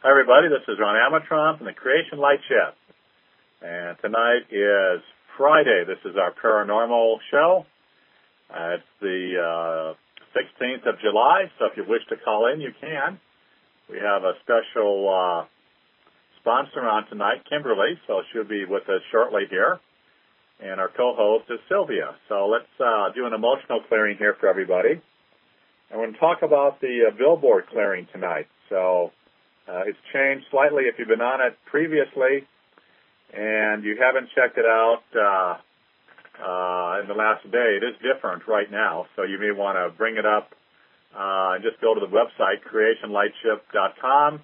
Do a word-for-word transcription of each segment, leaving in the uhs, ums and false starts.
Hi, everybody. This is Ron Amatron from the Creation Light Shift. And tonight is Friday. This is our paranormal show. Uh, it's the uh, sixteenth of July, so if you wish to call in, you can. We have a special uh, sponsor on tonight, Kimberly, so she'll be with us shortly here. And our co-host is Sylvia. So let's uh, do an emotional clearing here for everybody. And we're going to talk about the uh, billboard clearing tonight. So uh, it's changed slightly if you've been on it previously and you haven't checked it out uh, uh, in the last day. It is different right now, so you may want to bring it up uh, and just go to the website, creation light shift dot com,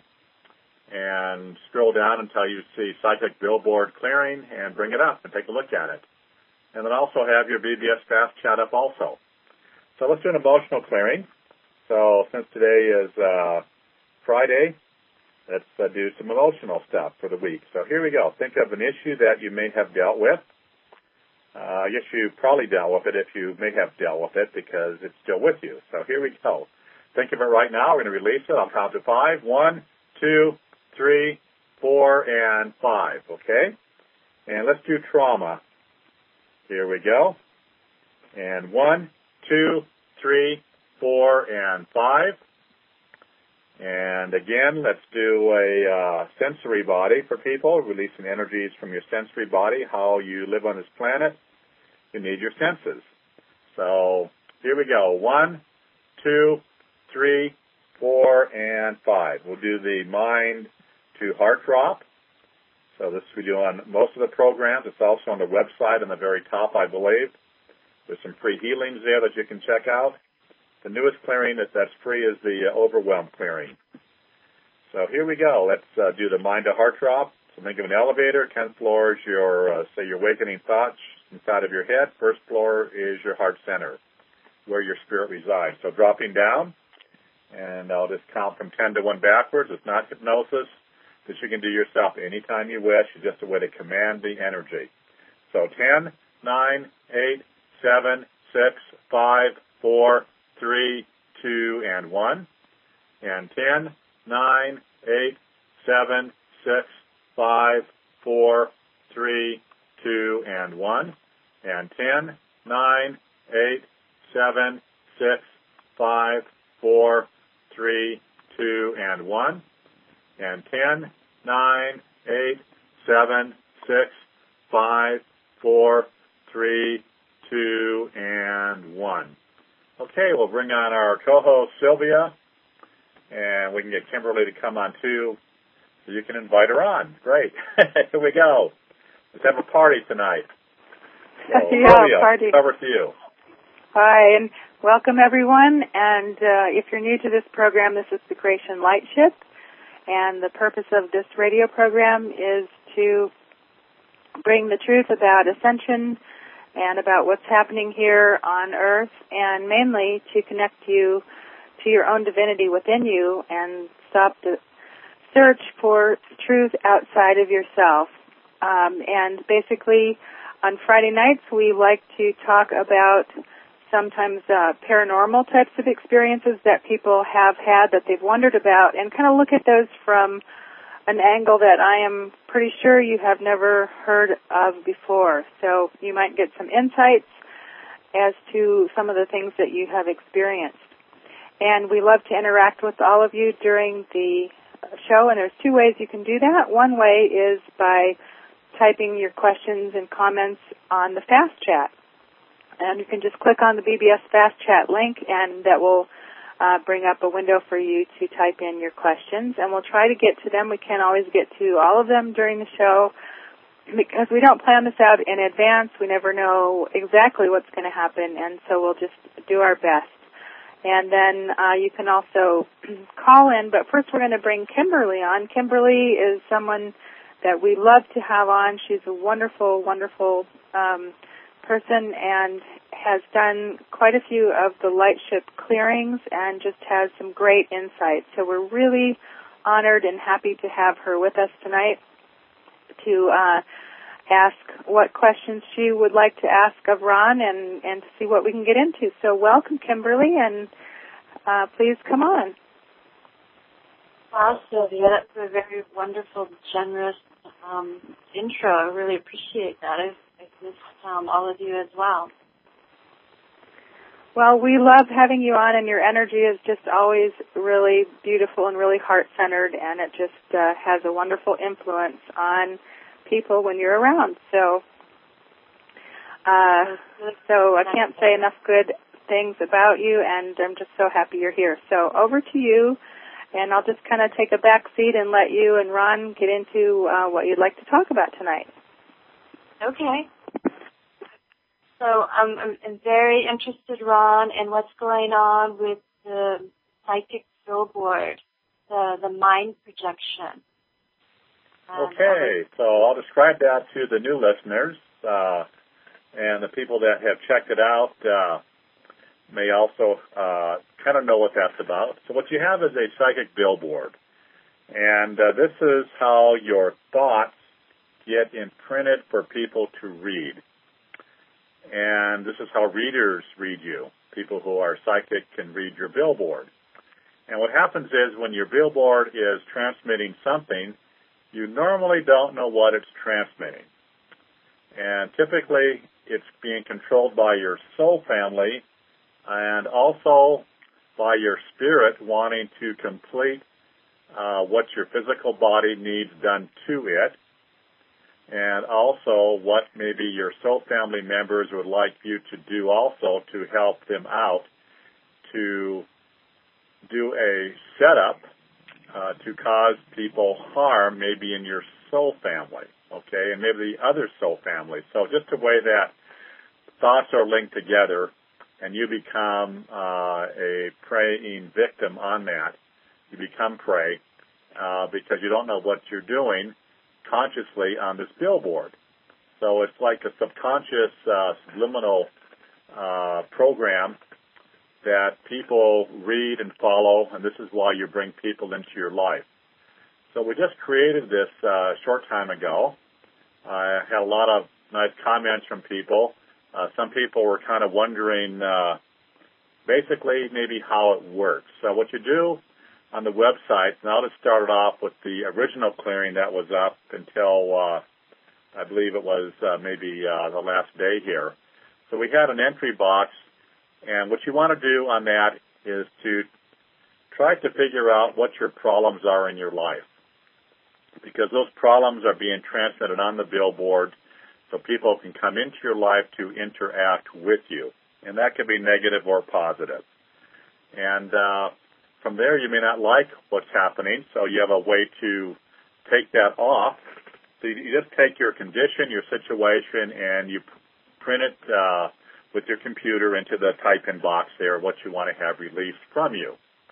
and scroll down until you see Psychic Billboard Clearing and bring it up and take a look at it. And then also have your B B S Fast Chat up also. So let's do an emotional clearing. So since today is uh, Friday, let's uh, do some emotional stuff for the week. So here we go. Think of an issue that you may have dealt with. Uh, I guess you probably dealt with it if you may have dealt with it because it's still with you. So here we go. Think of it right now. We're going to release it. I'll count to five. One, two, three, four, and five. Okay? And let's do trauma. Here we go. And one, two, three, four, and five. And again, let's do a uh, sensory body for people, releasing energies from your sensory body, how you live on this planet. You need your senses. So here we go. One, two, three, four, and five. We'll do the mind to heart drop. So this we do on most of the programs. It's also on the website on the very top, I believe. There's some free healings there that you can check out. The newest clearing that, that's free is the uh, overwhelm clearing. So here we go. Let's uh, do the mind to heart drop. So think of an elevator. tenth floor is your, uh, say, your awakening thoughts inside of your head. First floor is your heart center, where your spirit resides. So dropping down, and I'll just count from ten to one backwards. It's not hypnosis. This you can do yourself anytime you wish. It's just a way to command the energy. So ten, nine, eight, seven, six, five, four, three, two, and one. And ten, nine, eight, seven, six, five, four, three, two, and one. And ten, nine, eight, seven, six, five, four, three, two, and one. And ten, nine, eight, seven, six, five, four, three, two, and one. Okay, we'll bring on our co-host, Sylvia, and we can get Kimberly to come on, too, so you can invite her on. Great. Here we go. Let's have a party tonight. So, yeah, Sylvia, party. over to you. Hi, and welcome, everyone. And uh, if you're new to this program, this is the Creation Light Shift, and the purpose of this radio program is to bring the truth about ascension and about what's happening here on Earth, and mainly to connect you to your own divinity within you and stop the search for truth outside of yourself. Um, and basically, on Friday nights, we like to talk about sometimes uh, paranormal types of experiences that people have had that they've wondered about, and kind of look at those from an angle that I am pretty sure you have never heard of before. So you might get some insights as to some of the things that you have experienced. And we love to interact with all of you during the show, and there's two ways you can do that. One way is by typing your questions and comments on the Fast Chat. And you can just click on the B B S Fast Chat link, and that will uh, bring up a window for you to type in your questions. And we'll try to get to them. We can't always get to all of them during the show because we don't plan this out in advance. We never know exactly what's going to happen, and so we'll just do our best. And then uh, you can also call in, but first we're going to bring Kimberly on. Kimberly is someone that we love to have on. She's a wonderful, wonderful um person and has done quite a few of the light ship clearings and just has some great insights. So we're really honored and happy to have her with us tonight to uh, ask what questions she would like to ask of Ron and, and to see what we can get into. So welcome, Kimberly, and uh, please come on. Wow, Sylvia, that's a very wonderful, generous um, intro. I really appreciate that. I've, I've missed um, all of you as well. Well, we love having you on, and your energy is just always really beautiful and really heart-centered, and it just uh, has a wonderful influence on people when you're around. So, uh, so I can't say enough good things about you, and I'm just so happy you're here. So over to you, and I'll just kind of take a back seat and let you and Ron get into uh, what you'd like to talk about tonight. Okay. So um, I'm, I'm very interested, Ron, in what's going on with the psychic billboard, the, the mind projection. Um, okay, so I'll describe that to the new listeners, uh, and the people that have checked it out uh, may also uh, kind of know what that's about. So what you have is a psychic billboard, and uh, this is how your thoughts get imprinted for people to read. And this is how readers read you. People who are psychic can read your billboard. And what happens is when your billboard is transmitting something, you normally don't know what it's transmitting. And typically, it's being controlled by your soul family and also by your spirit wanting to complete uh, what your physical body needs done to it, and also what maybe your soul family members would like you to do also to help them out to do a setup uh, to cause people harm maybe in your soul family, okay, and maybe the other soul family. So just a way that thoughts are linked together and you become uh, a preying victim on that. You become prey uh, because you don't know what you're doing consciously on this billboard. So it's like a subconscious uh, subliminal uh, program that people read and follow, and this is why you bring people into your life. So we just created this uh, a short time ago. I had a lot of nice comments from people. Uh, some people were kind of wondering uh, basically maybe how it works. So what you do on the website, and I'll just start it off with the original clearing that was up until uh, I believe it was uh, maybe uh, the last day here. So we had an entry box, and what you want to do on that is to try to figure out what your problems are in your life, because those problems are being transmitted on the billboard so people can come into your life to interact with you, and that can be negative or positive. And uh, from there, you may not like what's happening, so you have a way to take that off. So you just take your condition, your situation, and you print it uh, with your computer into the type-in box there, what you want to have released from you,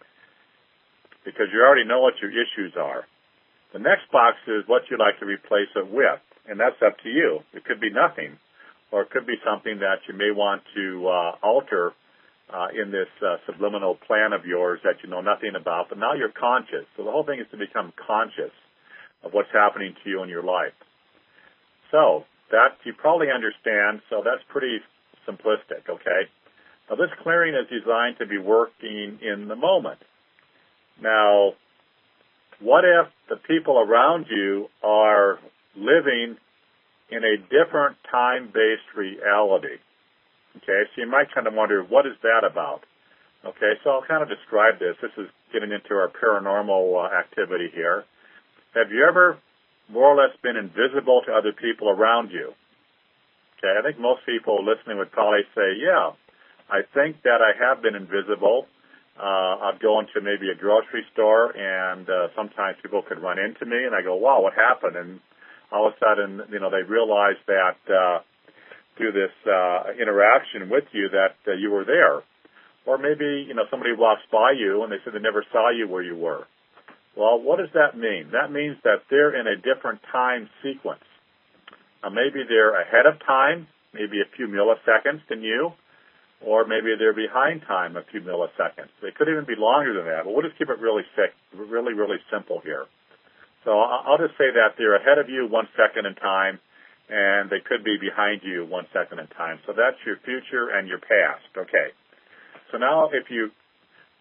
because you already know what your issues are. The next box is what you'd like to replace it with, and that's up to you. It could be nothing, or it could be something that you may want to uh, alter uh, in this uh, subliminal plan of yours that you know nothing about, but now you're conscious. So the whole thing is to become conscious of what's happening to you in your life. So that you probably understand, so that's pretty simplistic, okay? Now this clearing is designed to be working in the moment. Now, what if the people around you are living in a different time-based reality? Okay, so you might kind of wonder, what is that about? Okay, so I'll kind of describe this. This is getting into our paranormal uh, activity here. Have you ever more or less been invisible to other people around you? Okay, I think most people listening would probably say, yeah, I think that I have been invisible. Uh, I'd go into maybe a grocery store, and uh, sometimes people could run into me, and I go, wow, what happened? And all of a sudden, you know, they realize that uh, through this uh, interaction with you that uh, you were there. Or maybe, you know, somebody walks by you, and they said they never saw you where you were. Well, what does that mean? That means that they're in a different time sequence. Now, maybe they're ahead of time, maybe a few milliseconds than you, or maybe they're behind time a few milliseconds. They could even be longer than that, but we'll just keep it really sick, really, really simple here. So I'll just say that they're ahead of you one second in time, and they could be behind you one second in time. So that's your future and your past. Okay. So now if you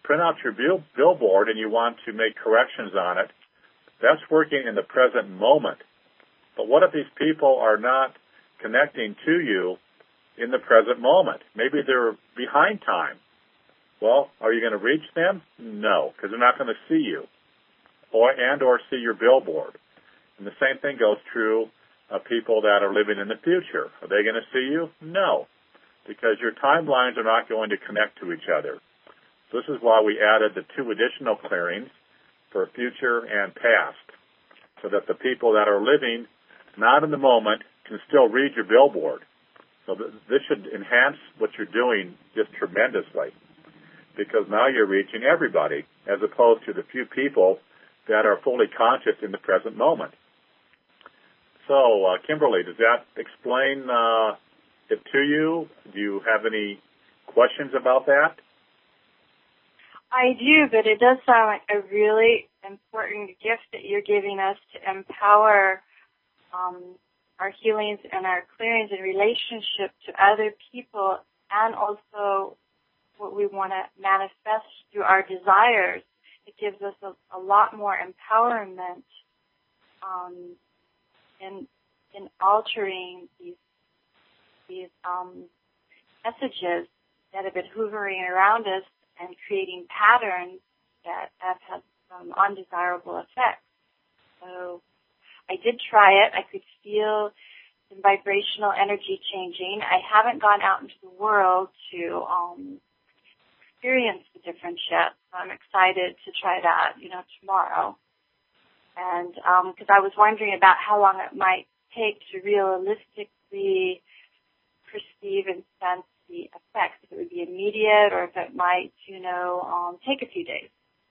print out your bill- billboard and you want to make corrections on it, that's working in the present moment. But what if these people are not connecting to you in the present moment? Maybe they're behind time. Well, are you going to reach them? No, because they're not going to see you or and or see your billboard. And the same thing goes true of people that are living in the future. Are they going to see you? No, because your timelines are not going to connect to each other. So this is why we added the two additional clearings for future and past, so that the people that are living not in the moment can still read your billboard. So th- this should enhance what you're doing just tremendously, because now you're reaching everybody as opposed to the few people that are fully conscious in the present moment. So, uh, Kimberly, does that explain uh, it to you? Do you have any questions about that? I do, but it does sound like a really important gift that you're giving us to empower um, our healings and our clearings in relationship to other people, and also what we want to manifest through our desires. It gives us a, a lot more empowerment um, in in altering these these um, messages that have been hovering around us and creating patterns that have had some undesirable effects. So I did try it. I could feel the vibrational energy changing. I haven't gone out into the world to um, experience the difference yet. So I'm excited to try that, you know, tomorrow. And because um, I was wondering about how long it might take to realistically perceive and sense the effects, if it would be immediate or if it might, you know, um, take a few days.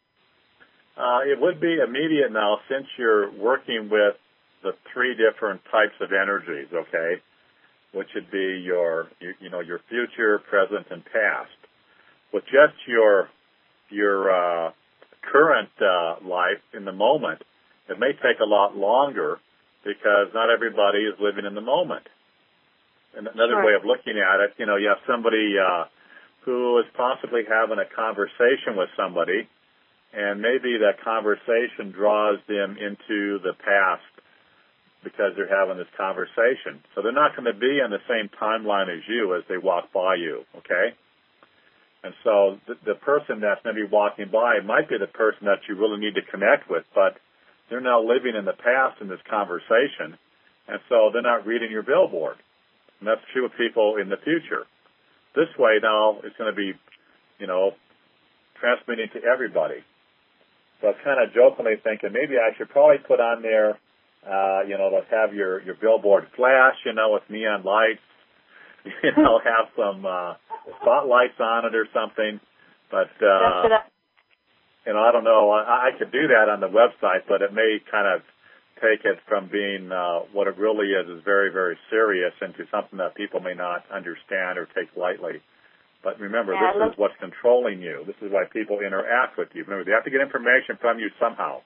Uh, it would be immediate now, since you're working with the three different types of energies, okay, which would be your, you, you know, your future, present, and past. With just your your uh, current uh, life in the moment, it may take a lot longer because not everybody is living in the moment. And another Sure. way of looking at it, you know, you have somebody uh, who is possibly having a conversation with somebody, and maybe that conversation draws them into the past because they're having this conversation. So they're not going to be on the same timeline as you as they walk by you, okay? And so the, the person that's maybe walking by might be the person that you really need to connect with, but they're now living in the past in this conversation, and so they're not reading your billboard. And that's true of people in the future. This way now it's going to be, you know, transmitting to everybody. So I was kind of jokingly thinking maybe I should probably put on there, uh, you know, let's have your, your billboard flash, you know, with neon lights, you know, have some uh, spotlights on it or something. But, uh, you know, I don't know. I, I could do that on the website, but it may kind of take it from being uh, what it really is, is very, very serious, into something that people may not understand or take lightly. But remember, yeah, this is what's controlling you. This is why people interact with you. Remember, they have to get information from you somehow.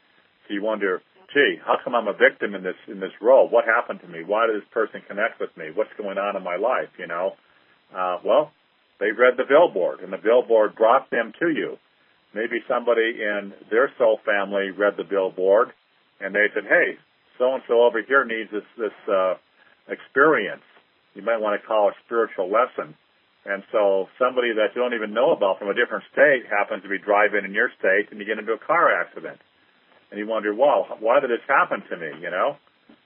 So you wonder, gee, how come I'm a victim in this in this role? What happened to me? Why did this person connect with me? What's going on in my life, you know? Uh, well, they read the billboard, and the billboard brought them to you. Maybe somebody in their soul family read the billboard, and they said, hey, so-and-so over here needs this, this uh, experience. You might want to call it a spiritual lesson. And so somebody that you don't even know about from a different state happens to be driving in your state, and you get into a car accident. And you wonder, wow, why did this happen to me, you know?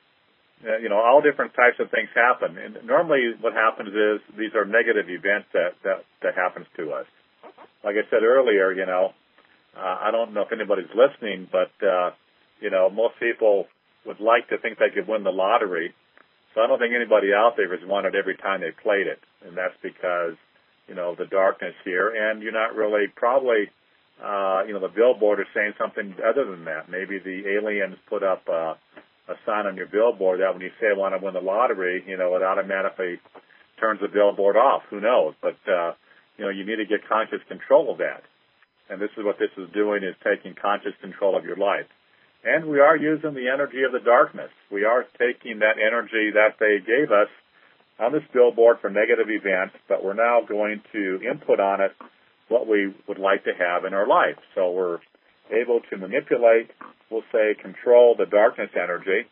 Uh, you know, all different types of things happen. And normally what happens is these are negative events that, that, that happens to us. Like I said earlier, you know, uh, I don't know if anybody's listening, but, uh, you know, most people would like to think they could win the lottery. So I don't think anybody out there has won it every time they played it. And that's because, you know, the darkness here. And you're not really probably, uh, you know, the billboard is saying something other than that. Maybe the aliens put up uh, a sign on your billboard that when you say I want to win the lottery, you know, it automatically turns the billboard off. Who knows? But, uh, you know, you need to get conscious control of that. And this is what this is doing, is taking conscious control of your life. And we are using the energy of the darkness. We are taking that energy that they gave us on this billboard for negative events, but we're now going to input on it what we would like to have in our life. So we're able to manipulate, we'll say, control the darkness energy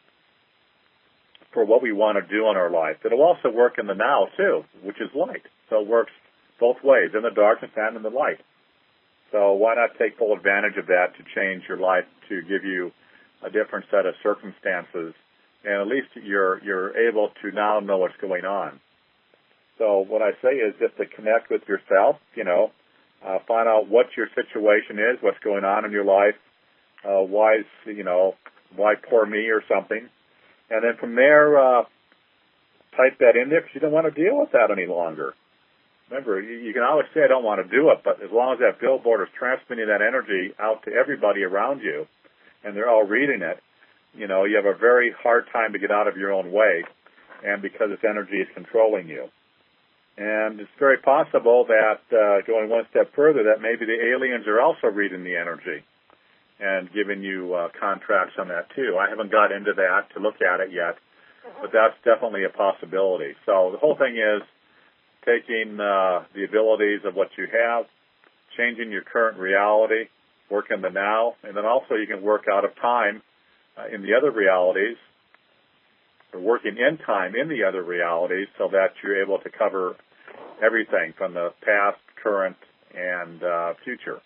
for what we want to do in our life. It'll also work in the now, too, which is light. So it works both ways, in the darkness and in the light. So why not take full advantage of that to change your life, to give you a different set of circumstances, and at least you're you're able to now know what's going on. So what I say is just to connect with yourself, you know, uh, find out what your situation is, what's going on in your life, uh, why, is, you know, why poor me or something. And then from there, uh, type that in there because you don't want to deal with that any longer. Remember, you, you can always say, I don't want to do it, but as long as that billboard is transmitting that energy out to everybody around you, and they're all reading it, you know, you have a very hard time to get out of your own way, and because this energy is controlling you. And it's very possible that, uh, going one step further, that maybe the aliens are also reading the energy and giving you uh, contracts on that, too. I haven't got into that to look at it yet, but that's definitely a possibility. So the whole thing is taking uh, the abilities of what you have, changing your current reality, work in the now, and then also you can work out of time uh, in the other realities, or working in time in the other realities so that you're able to cover everything from the past, current, and uh, future.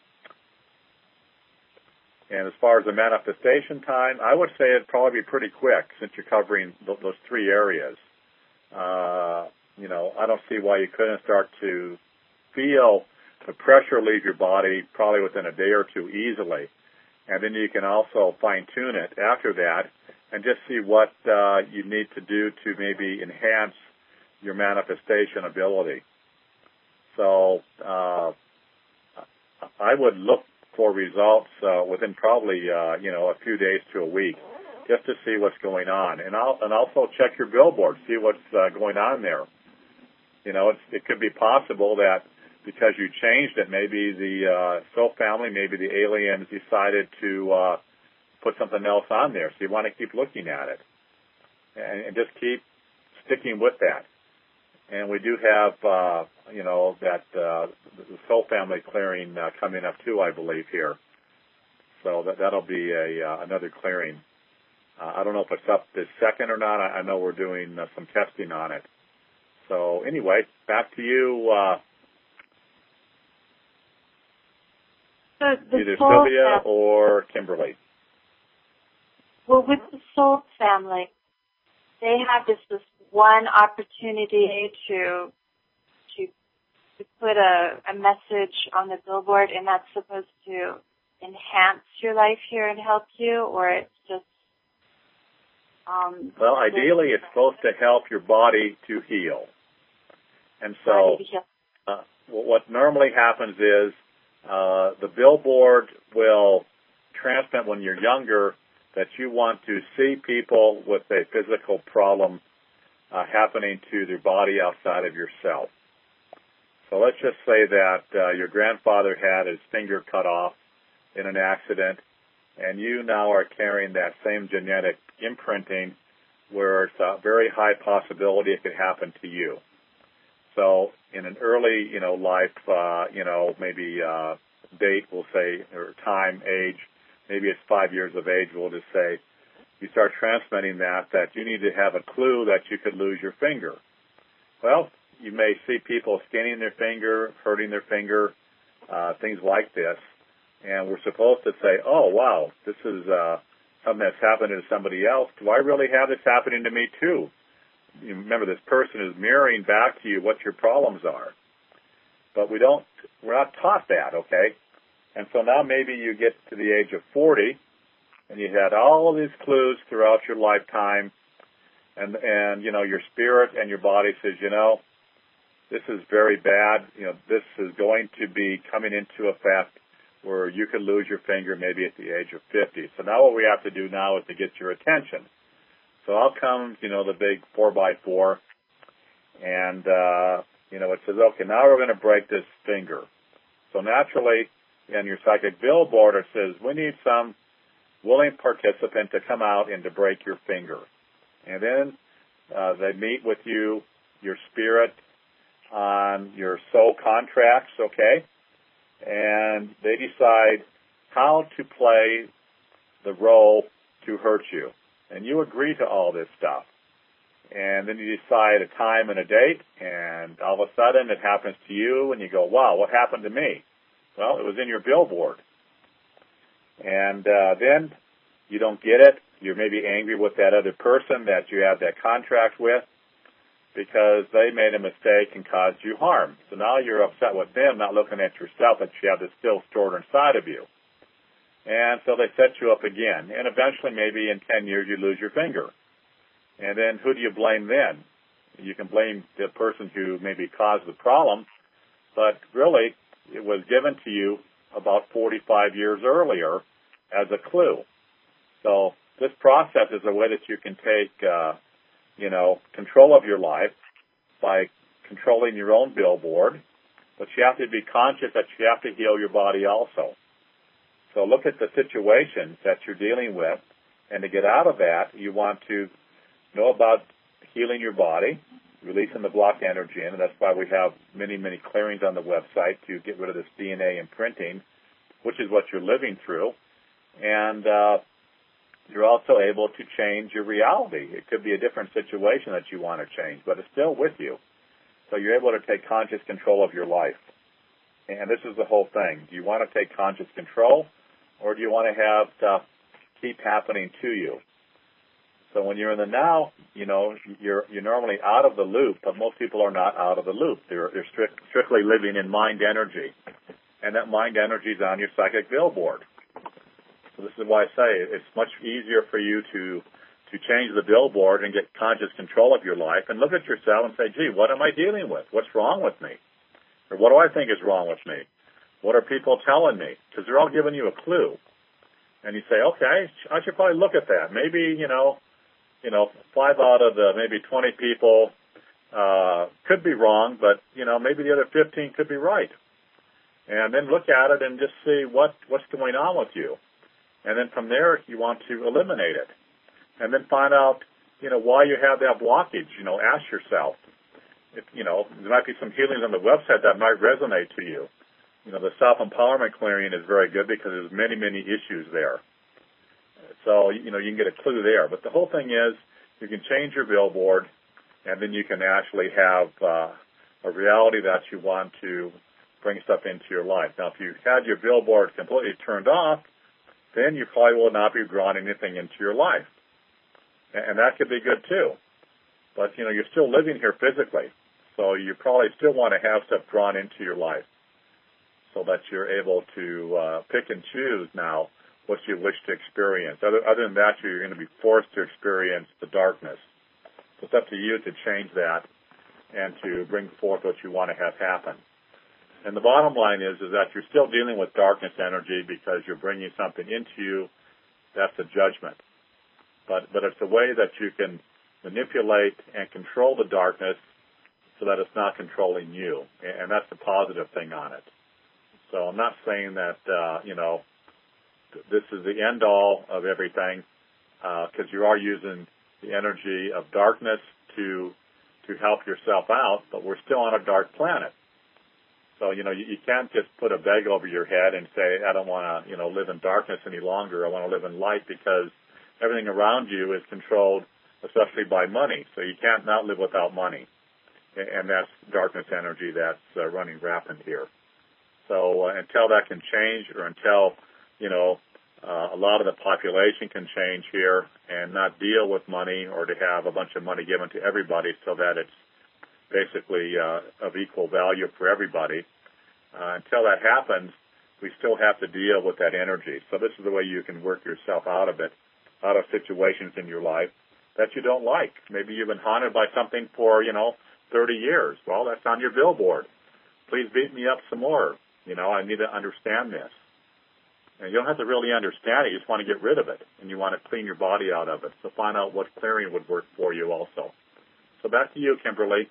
And as far as the manifestation time, I would say it'd probably be pretty quick since you're covering th- those three areas. Uh, you know, I don't see why you couldn't start to feel the pressure leave your body probably within a day or two easily. And then you can also fine-tune it after that and just see what uh, you need to do to maybe enhance your manifestation ability. So uh, I would look for results uh, within probably, uh, you know, a few days to a week just to see what's going on. And, I'll, and also check your billboard, see what's uh, going on there. You know, it's, it could be possible that because you changed it, maybe the uh, soul family, maybe the aliens decided to uh, put something else on there. So you want to keep looking at it and, and just keep sticking with that. And we do have, uh, you know, that uh, the soul family clearing uh, coming up too, I believe, here. So that, that'll be a uh, another clearing. Uh, I don't know if it's up this second or not. I, I know we're doing uh, some testing on it. So anyway, back to you, uh, so the either soul Sylvia family, or Kimberly. well, with the soul family, they have this, this one opportunity to to to put a, a message on the billboard, and that's supposed to enhance your life here and help you, or it's just um, well, ideally, it's supposed to help your body to heal. And so uh, what normally happens is uh, the billboard will transmit when you're younger that you want to see people with a physical problem uh, happening to their body outside of yourself. So let's just say that uh, your grandfather had his finger cut off in an accident, and you now are carrying that same genetic imprinting where it's a very high possibility it could happen to you. So in an early, you know, life, uh, you know, maybe uh, date, we'll say, or time, age, maybe it's five years of age, we'll just say, you start transmitting that, that you need to have a clue that you could lose your finger. Well, you may see people skinning their finger, hurting their finger, uh, things like this, and we're supposed to say, oh, wow, this is uh, something that's happening to somebody else. Do I really have this happening to me too? You remember, this person is mirroring back to you what your problems are. But we don't, we're not taught that, okay? And so now maybe you get to the age of forty, and you had all of these clues throughout your lifetime, and, and you know, your spirit and your body says, you know, this is very bad. You know, this is going to be coming into effect where you could lose your finger maybe at the age of fifty. So now what we have to do now is to get your attention. So out comes, you know, the big four by four, and, uh, you know, it says, okay, now we're going to break this finger. So naturally, in your psychic billboard, it says, we need some willing participant to come out and to break your finger. And then uh, they meet with you, your spirit, on your soul contracts, okay? and they decide how to play the role to hurt you. And you agree to all this stuff. And then you decide a time and a date, and all of a sudden it happens to you, and you go, wow, what happened to me? Well, it was in your billboard. And uh, then you don't get it. You're maybe angry with that other person that you have that contract with because they made a mistake and caused you harm. So now you're upset with them, not looking at yourself, that you have this still stored inside of you. And so they set you up again. And eventually, maybe in ten years, you lose your finger. And then who do you blame then? You can blame the person who maybe caused the problem, but really it was given to you about forty-five years earlier as a clue. So this process is a way that you can take, uh, you know, control of your life by controlling your own billboard, but you have to be conscious that you have to heal your body also. So look at the situations that you're dealing with, and to get out of that, you want to know about healing your body, releasing the blocked energy in, and that's why we have many, many clearings on the website to get rid of this D N A imprinting, which is what you're living through. And uh, you're also able to change your reality. It could be a different situation that you want to change, but it's still with you. So you're able to take conscious control of your life. And this is the whole thing. Do you want to take conscious control, or do you want to have stuff keep happening to you? So when you're in the now, you know, you're you're normally out of the loop, but most people are not out of the loop. They're, they're strict, strictly living in mind energy. And that mind energy is on your psychic billboard. So this is why I say it's much easier for you to to change the billboard and get conscious control of your life and look at yourself and say, gee, what am I dealing with? What's wrong with me? Or what do I think is wrong with me? What are people telling me? Because they're all giving you a clue. And you say, okay, I should probably look at that. Maybe, you know, you know, five out of the maybe twenty people uh, could be wrong, but, you know, maybe the other fifteen could be right. And then look at it and just see what, what's going on with you. And then from there, you want to eliminate it. And then find out, you know, why you have that blockage. You know, ask yourself. If, you know, there might be some healings on the website that might resonate to you. You know, the self-empowerment clearing is very good because there's many, many issues there. So, you know, you can get a clue there. But the whole thing is you can change your billboard, and then you can actually have uh, a reality that you want to bring stuff into your life. Now, if you had your billboard completely turned off, then you probably will not be drawing anything into your life. And that could be good, too. But, you know, you're still living here physically, so you probably still want to have stuff drawn into your life so that you're able to uh, pick and choose now what you wish to experience. Other, other than that, you're going to be forced to experience the darkness. So it's up to you to change that and to bring forth what you want to have happen. And the bottom line is, is that you're still dealing with darkness energy because you're bringing something into you. That's a judgment. But, but it's a way that you can manipulate and control the darkness so that it's not controlling you. And that's the positive thing on it. So I'm not saying that, uh, you know, this is the end-all of everything because uh, you are using the energy of darkness to to help yourself out, but we're still on a dark planet. So, you know, you, you can't just put a bag over your head and say, I don't want to, you know, live in darkness any longer. I want to live in light because everything around you is controlled, especially by money. So you can't not live without money. And that's darkness energy that's uh, running rampant here. So uh, until that can change or until, you know, uh, a lot of the population can change here and not deal with money or to have a bunch of money given to everybody so that it's basically uh, of equal value for everybody. Uh, until that happens, we still have to deal with that energy. So this is the way you can work yourself out of it, out of situations in your life that you don't like. Maybe you've been haunted by something for, you know, thirty years. Well, that's on your billboard. Please beat me up some more. You know, I need to understand this. And you don't have to really understand it. You just want to get rid of it, and you want to clean your body out of it. So find out what clearing would work for you also. So back to you, Kimberly.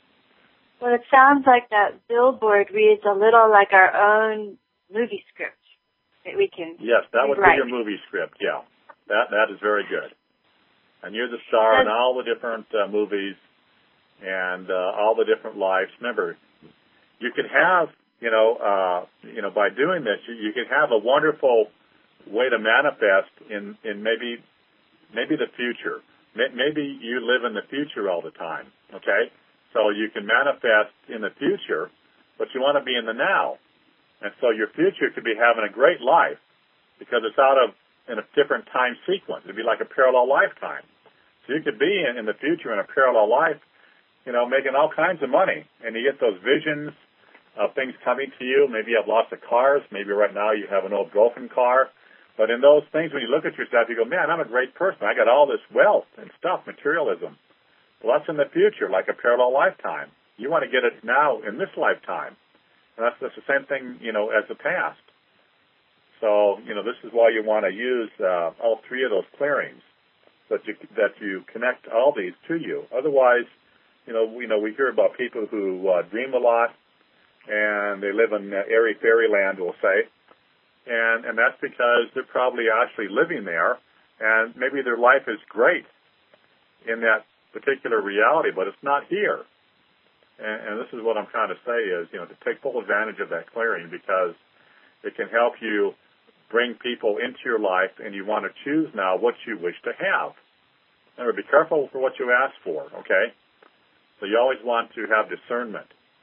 Well, it sounds like that billboard reads a little like our own movie script that we can Yes, that would rewrite. be your movie script, yeah. That That is very good. And you're the star in all the different uh, movies and uh, all the different lives. Remember, you can have you know, uh, you know, by doing this, you, you can have a wonderful way to manifest in, in maybe, maybe the future. Maybe you live in the future all the time, okay? So you can manifest in the future, but you want to be in the now. And so your future could be having a great life because it's out of, in a different time sequence. It'd be like a parallel lifetime. So you could be in, in the future in a parallel life, you know, making all kinds of money. And you get those visions of things coming to you. Maybe you have lots of cars. Maybe right now you have an old broken car. But in those things, when you look at yourself, you go, man, I'm a great person. I got all this wealth and stuff, materialism. Well, that's in the future, like a parallel lifetime. You want to get it now in this lifetime. And that's, that's the same thing, you know, as the past. So, you know, this is why you want to use uh, all three of those clearings, that you, that you connect all these to you. Otherwise, you know, we, you know, we hear about people who uh, dream a lot, and they live in uh, airy fairyland, we'll say. And, and that's because they're probably actually living there, and maybe their life is great in that particular reality, but it's not here. And, and this is what I'm trying to say is, you know, to take full advantage of that clearing, because it can help you bring people into your life, and you want to choose now what you wish to have. Remember, be careful for what you ask for, okay? So you always want to have discernment.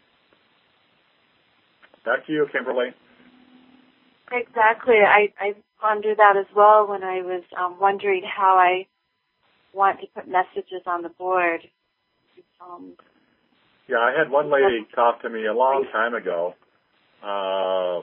Back to you, Kimberly. Exactly. I, I pondered that as well when I was um, wondering how I want to put messages on the board. Um, yeah, I had one lady talk to me a long time ago. Uh,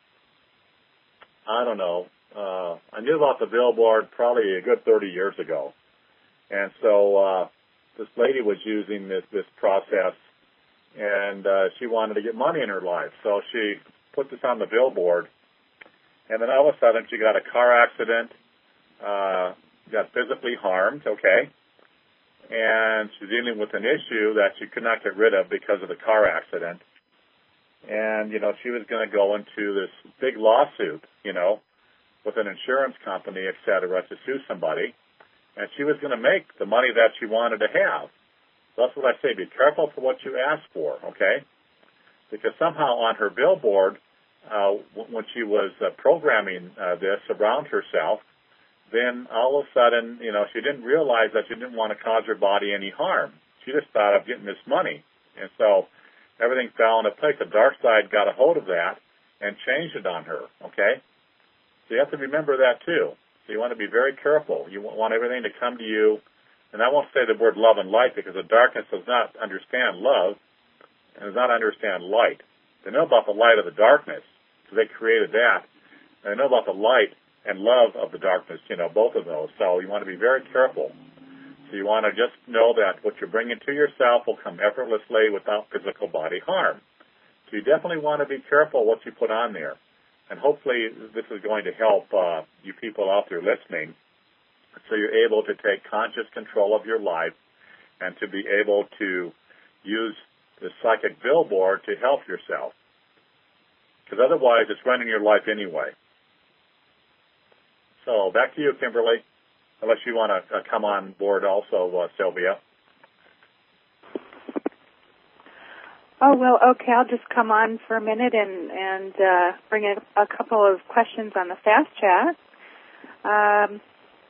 I don't know. Uh, I knew about the billboard probably a good thirty years ago. And so uh, this lady was using this, this process, and uh, she wanted to get money in her life. So she put this on the billboard. And then all of a sudden, she got a car accident, uh, got physically harmed, okay, and she's dealing with an issue that she could not get rid of because of the car accident. And, you know, she was going to go into this big lawsuit, you know, with an insurance company, et cetera, to sue somebody. And she was going to make the money that she wanted to have. So that's what I say, be careful for what you ask for, okay? Because somehow on her billboard, Uh, when she was uh, programming uh, this around herself, then all of a sudden, you know, she didn't realize that she didn't want to cause her body any harm. She just thought of getting this money. And so everything fell into place. The dark side got a hold of that and changed it on her, okay? So you have to remember that too. So you want to be very careful. You want everything to come to you. And I won't say the word love and light, because the darkness does not understand love and does not understand light. They know about the light of the darkness, so they created that. And they know about the light and love of the darkness, you know, both of those. So you want to be very careful. So you want to just know that what you're bringing to yourself will come effortlessly without physical body harm. So you definitely want to be careful what you put on there. And hopefully this is going to help uh, you people out there listening, so you're able to take conscious control of your life and to be able to use the psychic billboard to help yourself. Because otherwise, it's running your life anyway. So back to you, Kimberly, unless you want to uh, come on board also, uh, Sylvia. Oh, well, okay, I'll just come on for a minute and, and uh, bring a, a couple of questions on the Fast Chat. Um,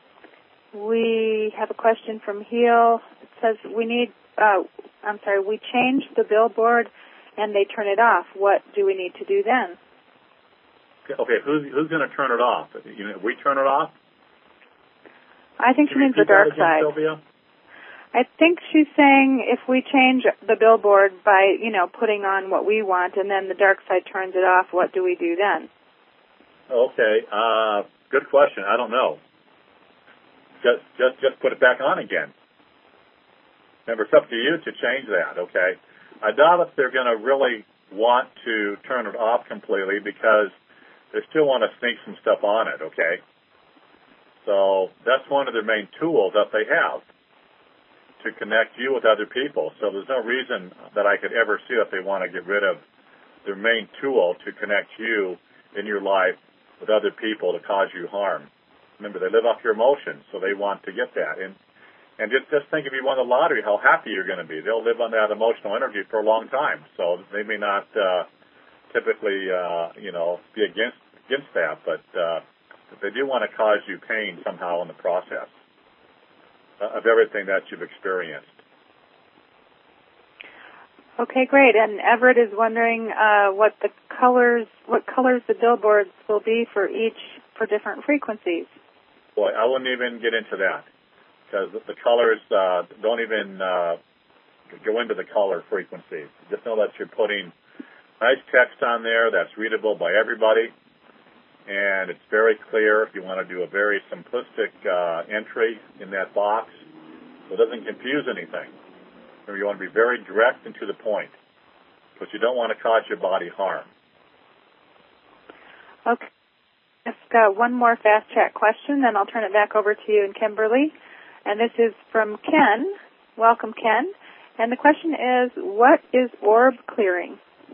we have a question from Heal. It says, we need... Uh, I'm sorry, we change the billboard and they turn it off. What do we need to do then? Okay, who's, who's going to turn it off? You know, we turn it off? I think Can she means the dark again, side. Sylvia? I think she's saying if we change the billboard by, you know, putting on what we want and then the dark side turns it off, what do we do then? Okay, uh, good question. I don't know. Just, just, just put it back on again. Remember, it's up to you to change that, okay? I doubt if they're going to really want to turn it off completely, because they still want to sneak some stuff on it, okay? So that's one of their main tools that they have, to connect you with other people. So there's no reason that I could ever see that they want to get rid of their main tool to connect you in your life with other people to cause you harm. Remember, they live off your emotions, so they want to get that. And And just, just think if you won the lottery, how happy you're going to be. They'll live on that emotional energy for a long time. So they may not uh, typically, uh, you know, be against against that, but uh, they do want to cause you pain somehow in the process uh, of everything that you've experienced. Okay, great. And Everett is wondering uh, what the colors, what colors the billboards will be for each, for different frequencies. Boy, I wouldn't even get into that because the colors uh, don't even uh, go into the color frequencies. Just know that you're putting nice text on there that's readable by everybody, and it's very clear if you want to do a very simplistic uh, entry in that box so it doesn't confuse anything. Or you want to be very direct and to the point, but you don't want to cause your body harm. Okay. Just got one more fast chat question, then I'll turn it back over to you and Kimberly. And this is from Ken. Welcome, Ken. And the question is, what is orb clearing?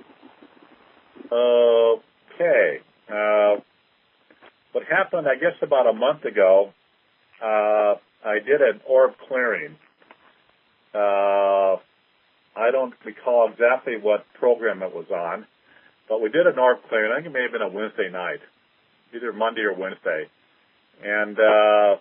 Okay. Uh, what happened, I guess, about a month ago, uh, I did an orb clearing. Uh, I don't recall exactly what program it was on, but we did an orb clearing. I think it may have been a Wednesday night, either Monday or Wednesday. And uh,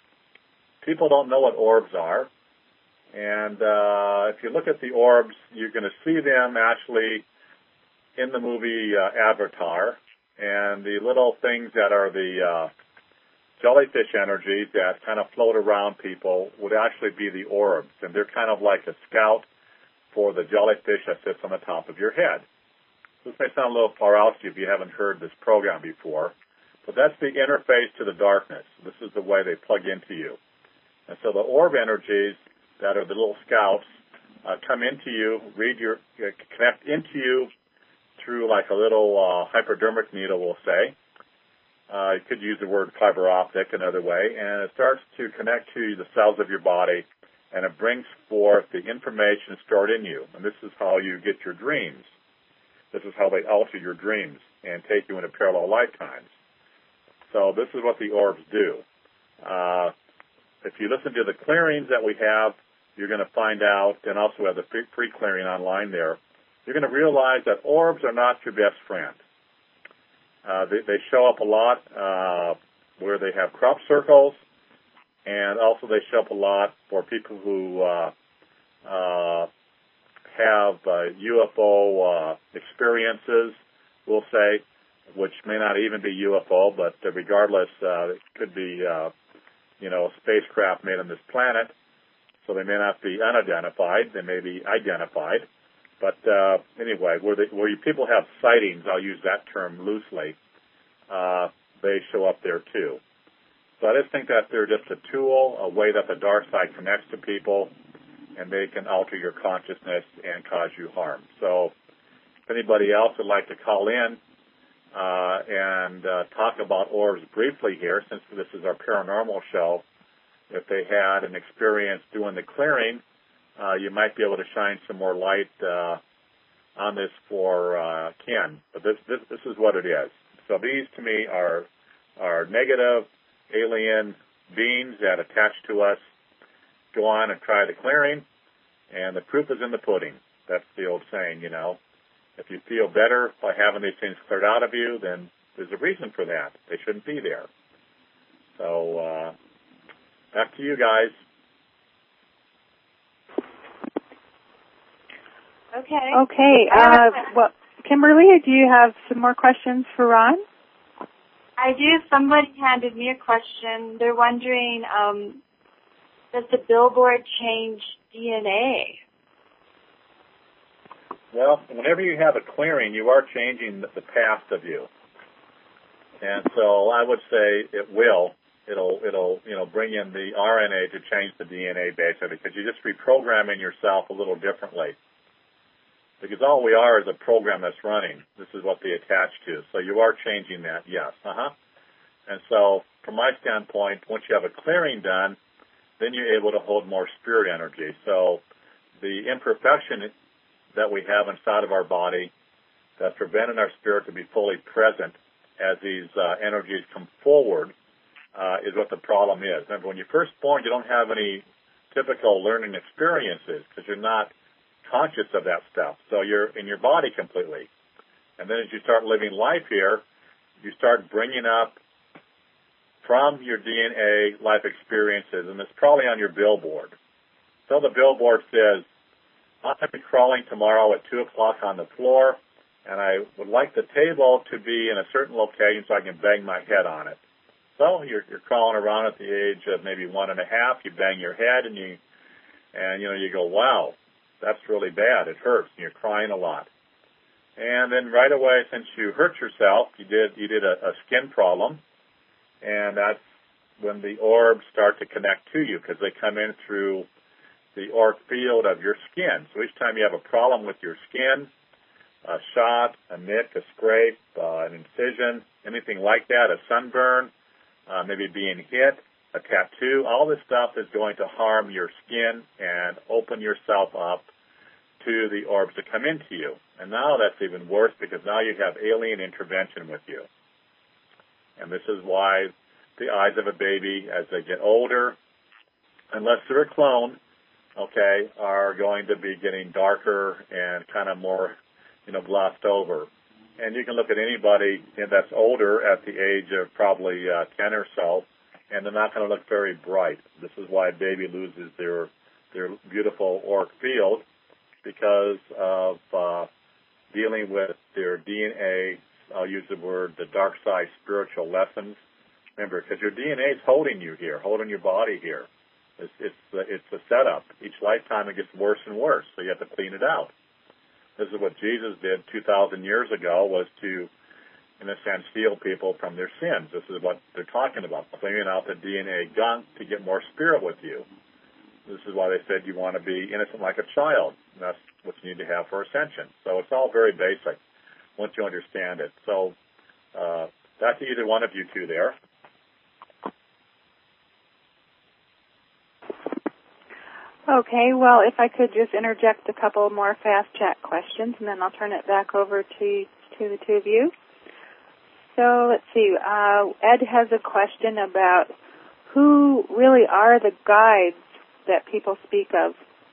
people don't know what orbs are. And uh, if you look at the orbs, you're going to see them actually in the movie uh, Avatar. And the little things that are the uh, jellyfish energies that kind of float around people would actually be the orbs. And they're kind of like a scout for the jellyfish that sits on the top of your head. This may sound a little far out to you if you haven't heard this program before, but that's the interface to the darkness. This is the way they plug into you. And so the orb energies that are the little scouts uh, come into you, read your, uh, connect into you through like a little uh, hypodermic needle, we'll say. Uh, you could use the word fiber optic another way, and it starts to connect to the cells of your body, and it brings forth the information stored in you. And this is how you get your dreams. This is how they alter your dreams and take you into parallel lifetimes. So this is what the orbs do. Uh, if you listen to the clearings that we have, you're going to find out, and also have the free clearing online there, you're going to realize that orbs are not your best friend. Uh, they, they show up a lot uh, where they have crop circles, and also they show up a lot for people who uh, uh, have uh, U F O uh, experiences, we'll say, which may not even be U F O, but uh, regardless, uh, it could be, uh, you know, spacecraft made on this planet, so they may not be unidentified, they may be identified. But uh, anyway, where, they, where you, people have sightings, I'll use that term loosely, uh, they show up there too. So I just think that they're just a tool, a way that the dark side connects to people, and they can alter your consciousness and cause you harm. So if anybody else would like to call in uh, and uh, talk about orbs briefly here, since this is our paranormal show, if they had an experience doing the clearing, Uh, you might be able to shine some more light uh, on this for uh, Ken. But this, this this is what it is. So these, to me, are are negative alien beings that attach to us. Go on and try the clearing, and the proof is in the pudding. That's the old saying, you know. If you feel better by having these things cleared out of you, then there's a reason for that. They shouldn't be there. So uh, back to you guys. Okay. Okay. Uh, well, Kimberly, do you have some more questions for Ron? I do. Somebody handed me a question. They're wondering, um, does the billboard change D N A? Well, whenever you have a clearing, you are changing the past of you. And so I would say it will. It'll, it'll, you know, bring in the R N A to change the D N A basically, because you're just reprogramming yourself a little differently. Because all we are is a program that's running. This is what they attach to. So you are changing that, yes. Uh-huh. And so from my standpoint, once you have a clearing done, then you're able to hold more spirit energy. So the imperfection that we have inside of our body that's preventing our spirit to be fully present as these uh, energies come forward uh, is what the problem is. Remember, when you're first born, you don't have any typical learning experiences because you're not conscious of that stuff. So you're in your body completely. And then as you start living life here, you start bringing up from your D N A life experiences, and it's probably on your billboard. So the billboard says, I'm going to be crawling tomorrow at two o'clock on the floor, and I would like the table to be in a certain location so I can bang my head on it. So you're, you're crawling around at the age of maybe one and a half. You bang your head, and you, and you know, you go, wow, that's really bad. It hurts, and you're crying a lot. And then right away, since you hurt yourself, you did you did a, a skin problem, and that's when the orbs start to connect to you because they come in through the auric field of your skin. So each time you have a problem with your skin, a shot, a nick, a scrape, uh, an incision, anything like that, a sunburn, uh, maybe being hit, a tattoo, all this stuff is going to harm your skin and open yourself up to the orbs that come into you. And now that's even worse because now you have alien intervention with you. And this is why the eyes of a baby, as they get older, unless they're a clone, okay, are going to be getting darker and kind of more, you know, glossed over. And you can look at anybody that's older at the age of probably uh, ten or so, and they're not going to look very bright. This is why a baby loses their their beautiful auric field because of uh, dealing with their D N A. I'll use the word the dark side spiritual lessons. Remember, because your D N A is holding you here, holding your body here. It's it's uh, it's a setup. Each lifetime it gets worse and worse, so you have to clean it out. This is what Jesus did two thousand years ago, was to, in a sense, heal people from their sins. This is what they're talking about, cleaning out the D N A gunk to get more spirit with you. This is why they said you want to be innocent like a child. And that's what you need to have for ascension. So it's all very basic once you understand it. So uh, that's either one of you two there. Okay, well, if I could just interject a couple more fast chat questions, and then I'll turn it back over to to the two of you. So let's see. Uh, Ed has a question about who really are the guides that people speak of.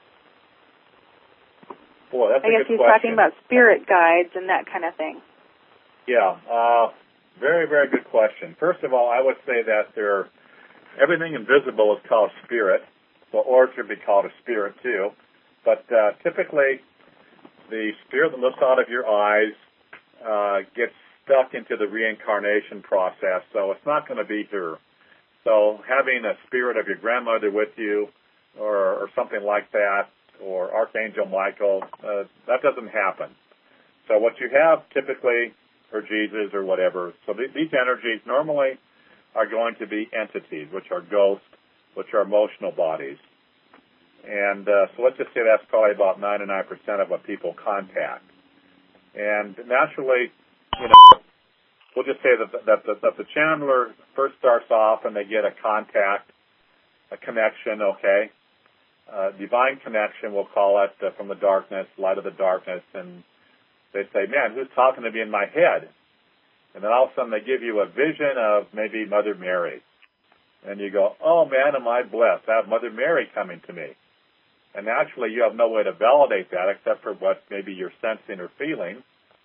Boy, that's I a guess good he's question. talking about spirit guides and that kind of thing. Yeah, uh, very, very good question. First of all, I would say that there, everything invisible is called spirit. Well, or it could be called a spirit too. But uh, typically, the spirit that looks out of your eyes uh, gets stuck into the reincarnation process, so it's not going to be here. So having a spirit of your grandmother with you, or, or something like that, or Archangel Michael, uh, that doesn't happen. So what you have typically, or Jesus or whatever, so th- these energies normally are going to be entities, which are ghosts, which are emotional bodies. And uh, so let's just say that's probably about ninety-nine percent of what people contact. And naturally, you know, we'll just say that the, that the, that the channeler first starts off and they get a contact, a connection, okay, uh, divine connection, we'll call it, uh, from the darkness, light of the darkness, and they say, man, who's talking to me in my head? And then all of a sudden they give you a vision of maybe Mother Mary. And you go, oh, man, am I blessed? I have Mother Mary coming to me. And naturally, you have no way to validate that except for what maybe you're sensing or feeling.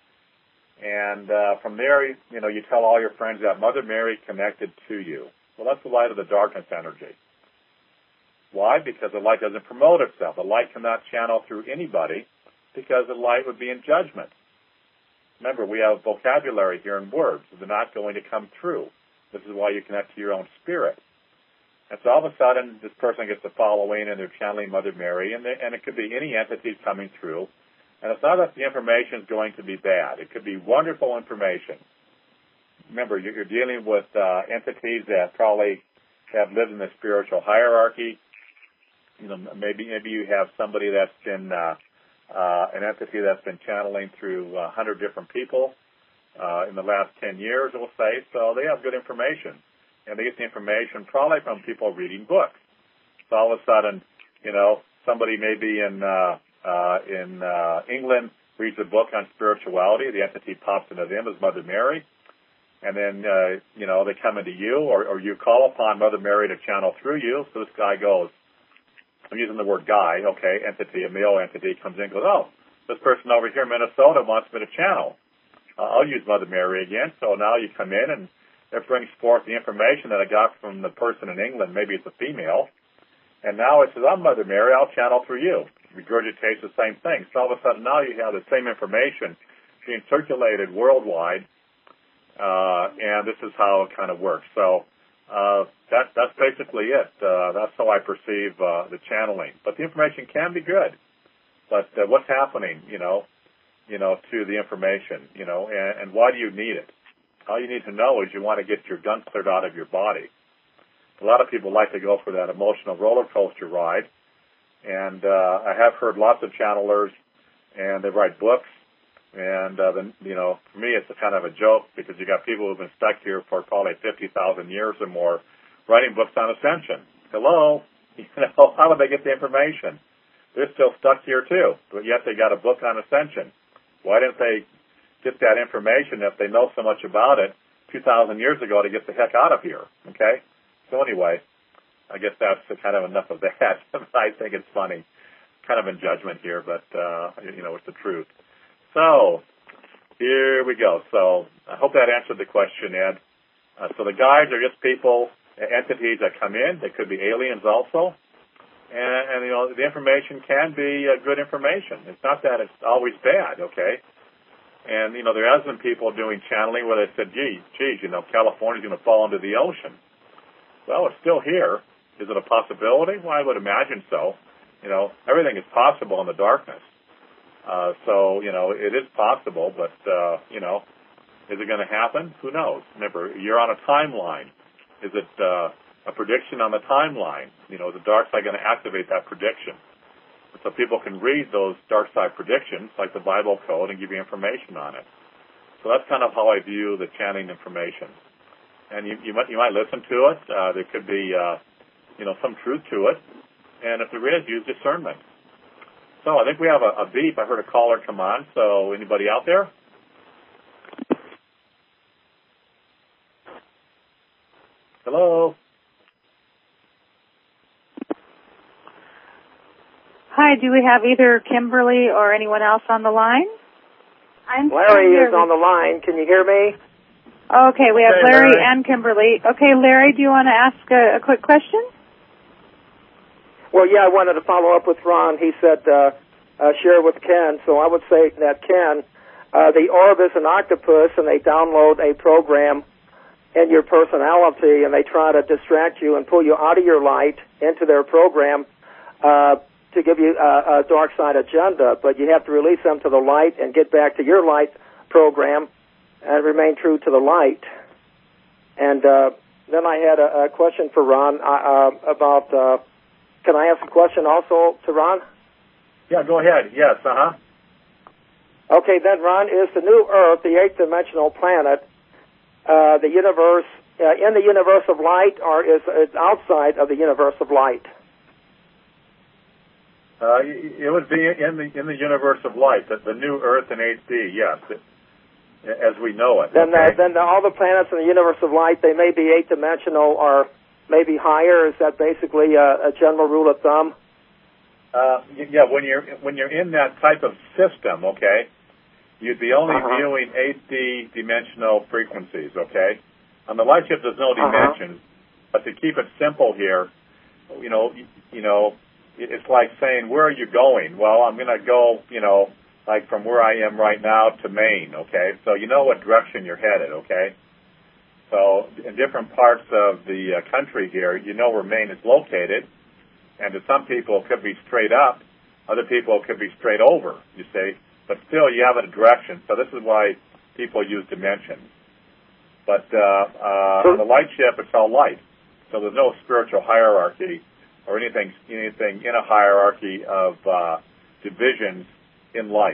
And uh, from there, you know, you tell all your friends that Mother Mary connected to you. Well, that's the light of the darkness energy. Why? Because the light doesn't promote itself. The light cannot channel through anybody because the light would be in judgment. Remember, we have vocabulary here in words. They're not going to come through. This is why you connect to your own spirit. And so all of a sudden, this person gets a following, and they're channeling Mother Mary, and, they, and it could be any entities coming through. And it's not that the information is going to be bad. It could be wonderful information. Remember, you're, you're dealing with uh, entities that probably have lived in the spiritual hierarchy. You know, maybe maybe you have somebody that's been uh, uh, an entity that's been channeling through a hundred different people uh, in the last ten years, we'll say. So they have good information. And they get the information probably from people reading books. So all of a sudden, you know, somebody maybe in uh, uh, in uh, England reads a book on spirituality. The entity pops into them as Mother Mary. And then, uh, you know, they come into you, or, or you call upon Mother Mary to channel through you. So this guy goes, I'm using the word guy, okay, entity, a male entity comes in and goes, oh, this person over here in Minnesota wants me to channel. uh, I'll use Mother Mary again. So now you come in and it brings forth the information that I got from the person in England. Maybe it's a female. And now it says, I'm Mother Mary, I'll channel through you. Regurgitates the same thing. So all of a sudden now you have the same information being circulated worldwide. Uh, and this is how it kind of works. So uh, that, that's basically it. Uh, that's how I perceive uh, the channeling. But the information can be good. But uh, what's happening, you know, you know, to the information, you know, and, and why do you need it? All you need to know is you want to get your gunk cleared out of your body. A lot of people like to go for that emotional roller coaster ride. And uh, I have heard lots of channelers, and they write books. And, uh, then, you know, for me, it's a kind of a joke because you got people who've been stuck here for probably fifty thousand years or more writing books on ascension. Hello? You know, how would they get the information? They're still stuck here, too, but yet they got a book on ascension. Why didn't they get that information if they know so much about it two thousand years ago to get the heck out of here, okay? So anyway, I guess that's kind of enough of that. I think it's funny, kind of in judgment here, but, uh, you know, it's the truth. So, here we go. So, I hope that answered the question, Ed. Uh, so the guides are just people, entities that come in. They could be aliens also. And, and you know, the information can be uh, good information. It's not that it's always bad, okay? And, you know, there has been people doing channeling where they said, gee, geez, you know, California's going to fall into the ocean. Well, it's still here. Is it a possibility? Well, I would imagine so. You know, everything is possible in the darkness. Uh, so, you know, it is possible, but, uh, you know, is it going to happen? Who knows? Remember, you're on a timeline. Is it uh, a prediction on the timeline? You know, is the dark side going to activate that prediction? So people can read those dark side predictions, like the Bible code, and give you information on it. So that's kind of how I view the channeling information. And you, you, might, you might listen to it. Uh, there could be, uh, you know, some truth to it. And if there is, use discernment. So I think we have a, a beep. I heard a caller come on. So anybody out there? Hello? Hi, do we have either Kimberly or anyone else on the line? I'm Larry is on the line. Can you hear me? Okay, we have Okay, Larry, Larry and Kimberly. Okay, Larry, do you want to ask a, a quick question? Well, yeah, I wanted to follow up with Ron. He said uh, uh, share with Ken. So I would say that Ken, uh, the orb is an octopus, and they download a program in your personality, and they try to distract you and pull you out of your light into their program uh, to give you a, a dark side agenda. But you have to release them to the light and get back to your light program and remain true to the light. And uh, then I had a, a question for Ron uh, about... Uh, Can I ask a question also to Ron? Yeah, go ahead. Yes, uh-huh. Okay, then, Ron, is the new Earth, the eighth dimensional planet, uh, the universe, uh, in the universe of light, or is it outside of the universe of light? Uh, it would be in the in the universe of light, the, the new Earth in H D, yes, it, as we know it. Then, okay? uh, then the, all the planets in the universe of light, they may be eight dimensional or maybe higher. Is that basically a, a general rule of thumb? Uh, yeah, when you're when you're in that type of system, okay, you'd be only uh-huh. viewing eight D dimensional frequencies, okay. On the light ship, there's no uh-huh. dimensions, but to keep it simple here, you know, you, you know, it's like saying, where are you going? Well, I'm going to go, you know, like from where I am right now to Maine, okay. So you know what direction you're headed, okay. So in different parts of the uh, country here, you know where Maine is located, and to some people it could be straight up, other people it could be straight over, you see, but still you have a direction. So this is why people use dimensions. But uh, uh, on the light ship, it's all light, so there's no spiritual hierarchy or anything anything in a hierarchy of uh, divisions in light.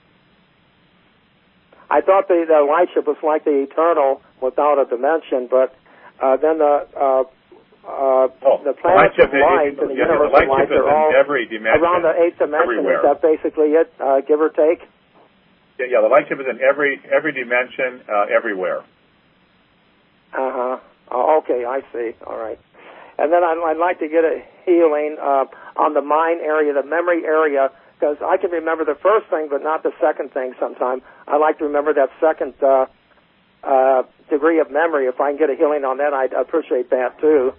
I thought the, the light ship was like the eternal without a dimension, but uh, then the uh, uh, oh, the planets the of light and the yeah, universe the light of light ship are is all in every dimension, around the eighth dimension. Everywhere. Is that basically it, uh, give or take? Yeah, yeah, the light ship is in every every dimension, uh, everywhere. Uh-huh. Oh, okay, I see. All right. And then I'd, I'd like to get a healing uh, on the mind area, the memory area because I can remember the first thing, but not the second thing sometimes. I like to remember that second uh, uh, degree of memory. If I can get a healing on that, I'd appreciate that, too.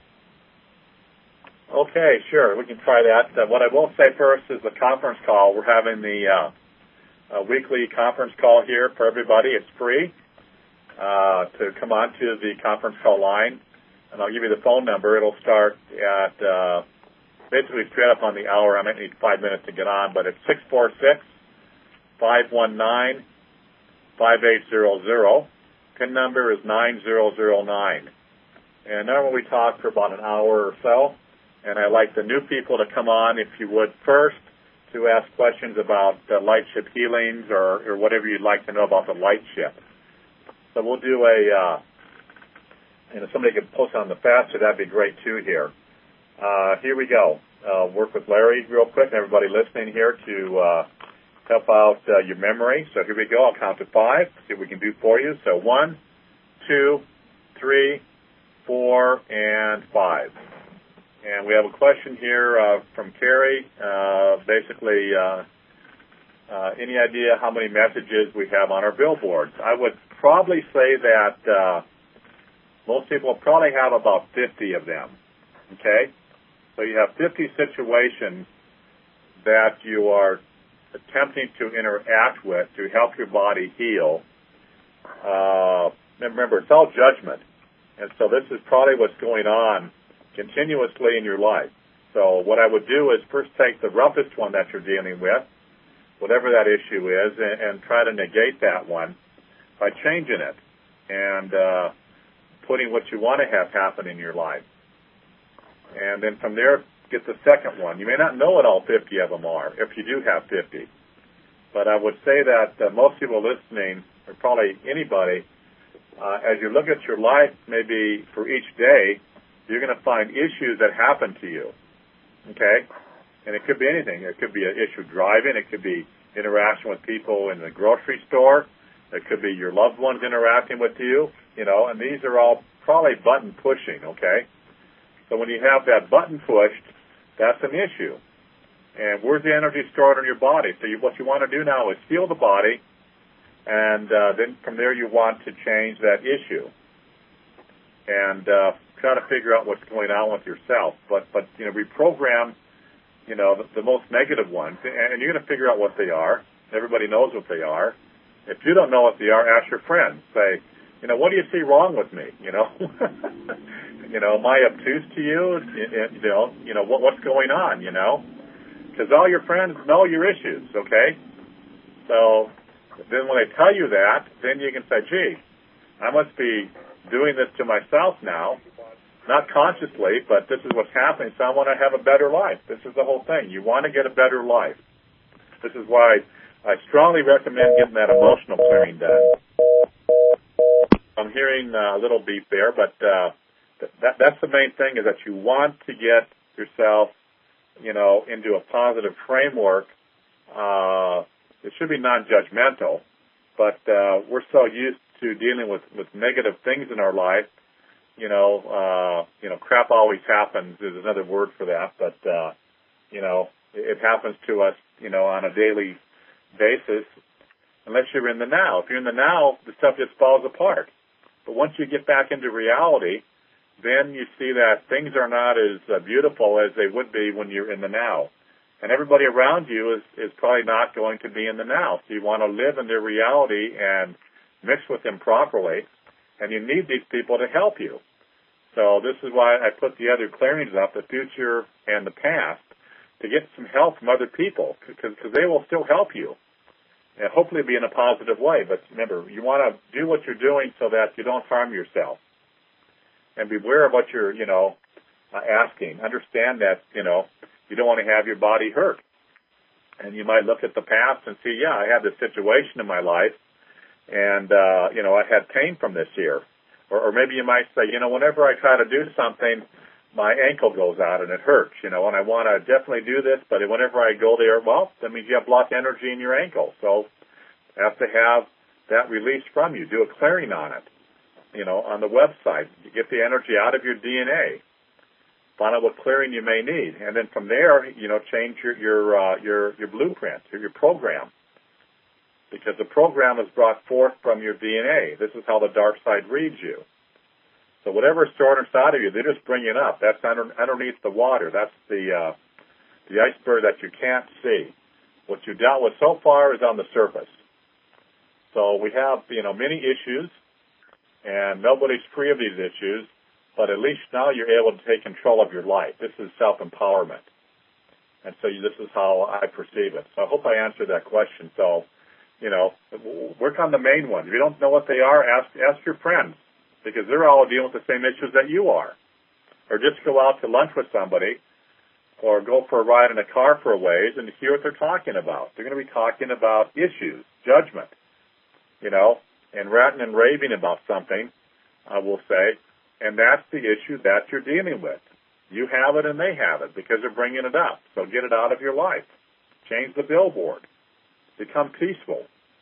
Okay, sure. We can try that. Uh, what I will say first is the conference call. We're having the uh, uh, weekly conference call here for everybody. It's free uh, to come on to the conference call line, and I'll give you the phone number. It'll start at uh, basically straight up on the hour. I might need five minutes to get on, but it's six four six, five one nine, five eight zero zero. PIN number is nine zero zero nine. And normally we talk for about an hour or so. And I'd like the new people to come on, if you would, first to ask questions about uh, light ship healings or, or whatever you'd like to know about the light ship. So we'll do a, uh, and if somebody could post on the FASTA, that'd be great too here. Uh, here we go. Uh, work with Larry real quick and everybody listening here to uh, help out uh, your memory. So here we go. I'll count to five, see what we can do for you. So one, two, three, four, and five. And we have a question here uh, from Carrie. Uh, basically, uh, uh, any idea how many messages we have on our billboards? I would probably say that uh, most people probably have about fifty of them. Okay? So you have fifty situations that you are attempting to interact with to help your body heal. Uh, remember, it's all judgment. And so this is probably what's going on continuously in your life. So what I would do is first take the roughest one that you're dealing with, whatever that issue is, and, and try to negate that one by changing it and uh, putting what you want to have happen in your life. And then from there, get the second one. You may not know what all fifty of them are, if you do have fifty. But I would say that uh, most people listening, or probably anybody, uh, as you look at your life, maybe for each day, you're going to find issues that happen to you, okay? And it could be anything. It could be an issue driving. It could be interaction with people in the grocery store. It could be your loved ones interacting with you, you know, and these are all probably button pushing, okay? So when you have that button pushed, that's an issue. And where's the energy stored in your body? So you, what you want to do now is feel the body, and uh, then from there you want to change that issue. And uh, try to figure out what's going on with yourself. But, but you know, reprogram, you know, the, the most negative ones, and you're going to figure out what they are. Everybody knows what they are. If you don't know what they are, ask your friends. Say, you know, what do you see wrong with me? You know, you know, am I obtuse to you? You know, you know what, what's going on? You know, because all your friends know your issues. Okay, so then when they tell you that, then you can say, gee, I must be doing this to myself now. Not consciously, but this is what's happening, so I want to have a better life. This is the whole thing. You want to get a better life. This is why I strongly recommend getting that emotional clearing done. I'm hearing uh, a little beep there, but uh, that, that's the main thing, is that you want to get yourself, you know, into a positive framework. Uh, it should be non-judgmental, but uh, we're so used to dealing with, with negative things in our life. You know, uh, you know, crap always happens is another word for that, but, uh, you know, it, it happens to us, you know, on a daily basis, unless you're in the now. If you're in the now, the stuff just falls apart. But once you get back into reality, then you see that things are not as uh, beautiful as they would be when you're in the now. And everybody around you is, is probably not going to be in the now. So you want to live in their reality and mix with them properly. And you need these people to help you. So this is why I put the other clearings up, the future and the past, to get some help from other people, because they will still help you, and hopefully be in a positive way. But remember, you want to do what you're doing so that you don't harm yourself. And beware of what you're, you know, uh, asking. Understand that, you know, you don't want to have your body hurt. And you might look at the past and see, yeah, I had this situation in my life, and, uh, you know, I had pain from this here. Or, or maybe you might say, you know, whenever I try to do something, my ankle goes out and it hurts, you know, and I want to definitely do this, but whenever I go there, well, that means you have blocked energy in your ankle. So you have to have that released from you. Do a clearing on it, you know, on the website. You get the energy out of your D N A. find out what clearing you may need, and then from there, you know, change your your uh, your your blueprint or your program, because the program is brought forth from your D N A. This is how the dark side reads you. So whatever is stored inside of you, they just bring it up. That's under, underneath the water. That's the uh, the iceberg that you can't see. What you dealt with so far is on the surface. So we have, you know, many issues, and nobody's free of these issues, but at least now you're able to take control of your life. This is self-empowerment. And so you, this is how I perceive it. So I hope I answered that question. So, you know, work on the main ones. If you don't know what they are, ask ask your friends, because they're all dealing with the same issues that you are. Or just go out to lunch with somebody, or go for a ride in a car for a ways and hear what they're talking about. They're going to be talking about issues, judgment, you know, and ranting and raving about something, I will say, and that's the issue that you're dealing with. You have it and they have it because they're bringing it up. So get it out of your life. Change the billboard. Become peaceful.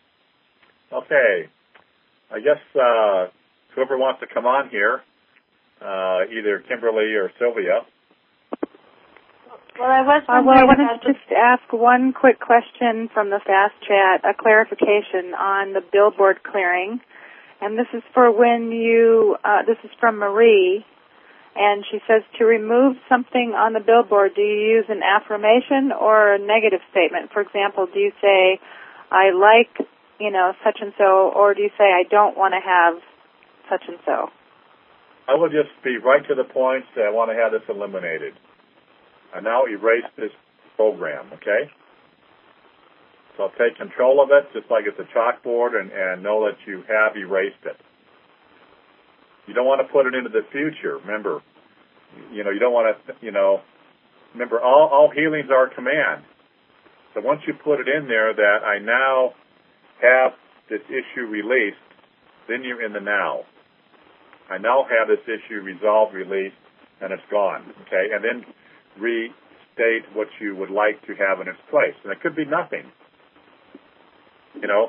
Okay. I guess uh, whoever wants to come on here, uh, either Kimberly or Sylvia. Well, I was uh, well, I wanted to just ask one quick question from the Fast Chat, a clarification on the billboard clearing. And this is for when you, uh, this is from Marie, and she says to remove something on the billboard, do you use an affirmation or a negative statement? For example, do you say, I like, you know, such and so, or do you say, I don't want to have such and so? I will just be right to the point, say I want to have this eliminated. I now erase this program, okay? So I'll take control of it, just like it's a chalkboard, and, and know that you have erased it. You don't want to put it into the future. Remember, you know, you don't want to, you know, remember, all, all healings are a command. So once you put it in there that I now have this issue released, then you're in the now. I now have this issue resolved, released, and it's gone, okay? And then restate what you would like to have in its place. And it could be nothing. You know,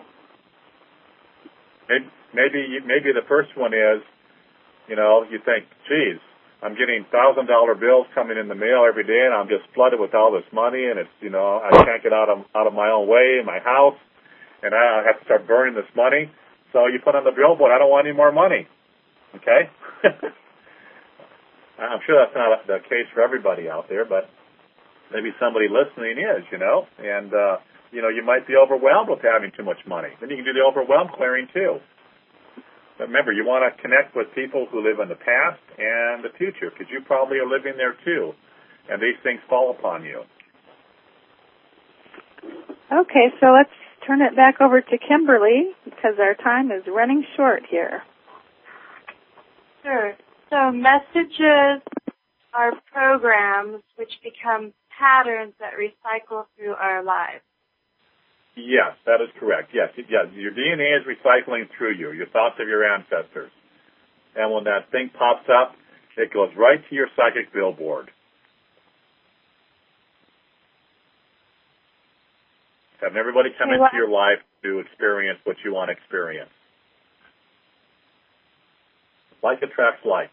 maybe maybe the first one is, you know, you think, geez, I'm getting thousand dollar bills coming in the mail every day, and I'm just flooded with all this money, and it's, you know, I can't get out of out of my own way in my house, and I have to start burning this money. So you put on the billboard, I don't want any more money. Okay. I'm sure that's not the case for everybody out there, but maybe somebody listening is, you know, and, uh, you know, you might be overwhelmed with having too much money. Then you can do the overwhelm clearing too. But remember, you want to connect with people who live in the past and the future, because you probably are living there too, and these things fall upon you. Okay, so let's turn it back over to Kimberly, because our time is running short here. Sure. So messages are programs which become patterns that recycle through our lives. Yes, that is correct. Yes, yes. Your D N A is recycling through you, your thoughts of your ancestors. And when that thing pops up, it goes right to your psychic billboard. Having everybody come into your life to experience what you want to experience. Like attracts like.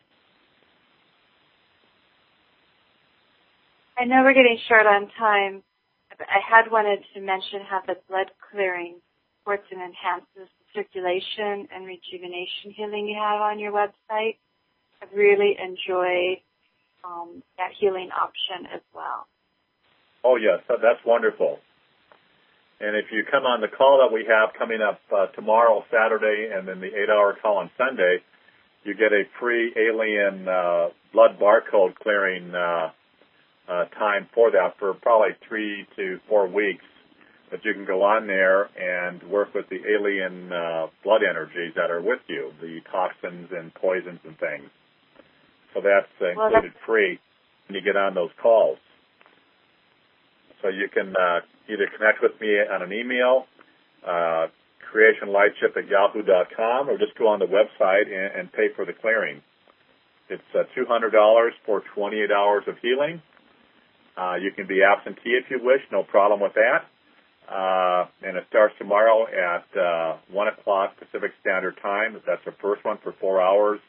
I know we're getting short on time. I had wanted to mention how the blood clearing supports and enhances the circulation and rejuvenation healing you have on your website. I've really enjoyed um, that healing option as well. Oh, yes, that's wonderful. And if you come on the call that we have coming up uh, tomorrow, Saturday, and then the eight-hour call on Sunday, you get a free alien uh, blood barcode clearing uh, uh, time for that for probably three to four weeks. That you can go on there and work with the alien uh, blood energies that are with you, the toxins and poisons and things. So that's uh, well, included that's- free when you get on those calls. So you can uh, either connect with me on an email, uh, creationlightship at yahoo dot com, or just go on the website and, and pay for the clearing. It's uh, two hundred dollars for twenty-eight hours of healing. Uh, you can be absentee if you wish, no problem with that. Uh, and it starts tomorrow at uh, one o'clock Pacific Standard Time. That's the first one for four hours.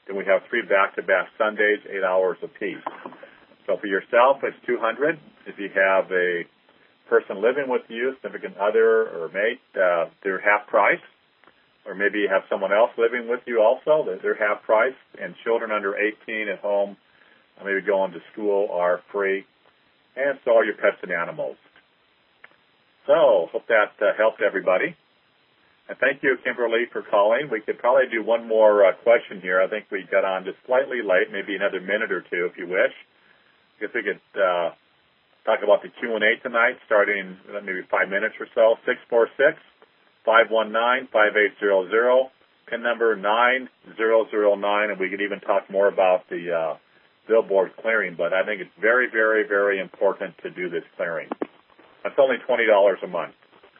Then we have three back-to-back Sundays, eight hours apiece. So for yourself, it's two hundred. If you have a person living with you, significant other or mate, uh, they're half price. Or maybe you have someone else living with you also, they're half price. And children under eighteen at home, maybe going to school, are free. And so are your pets and animals. So hope that uh, helped everybody. And thank you, Kimberly, for calling. We could probably do one more uh, question here. I think we got on just slightly late, maybe another minute or two if you wish. I guess we could uh, talk about the Q and A tonight, starting in maybe five minutes or so. six four six, five one nine, five eight zero zero, pin number nine zero zero nine, and we could even talk more about the uh, billboard clearing, but I think it's very, very, very important to do this clearing. That's only twenty dollars a month.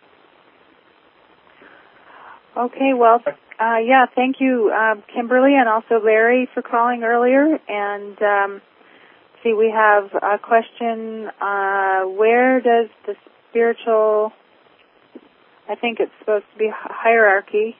Okay, well, uh, yeah, thank you, um, Kimberly, and also Larry for calling earlier. And um, see, we have a question, uh, where does the spiritual, I think it's supposed to be hierarchy,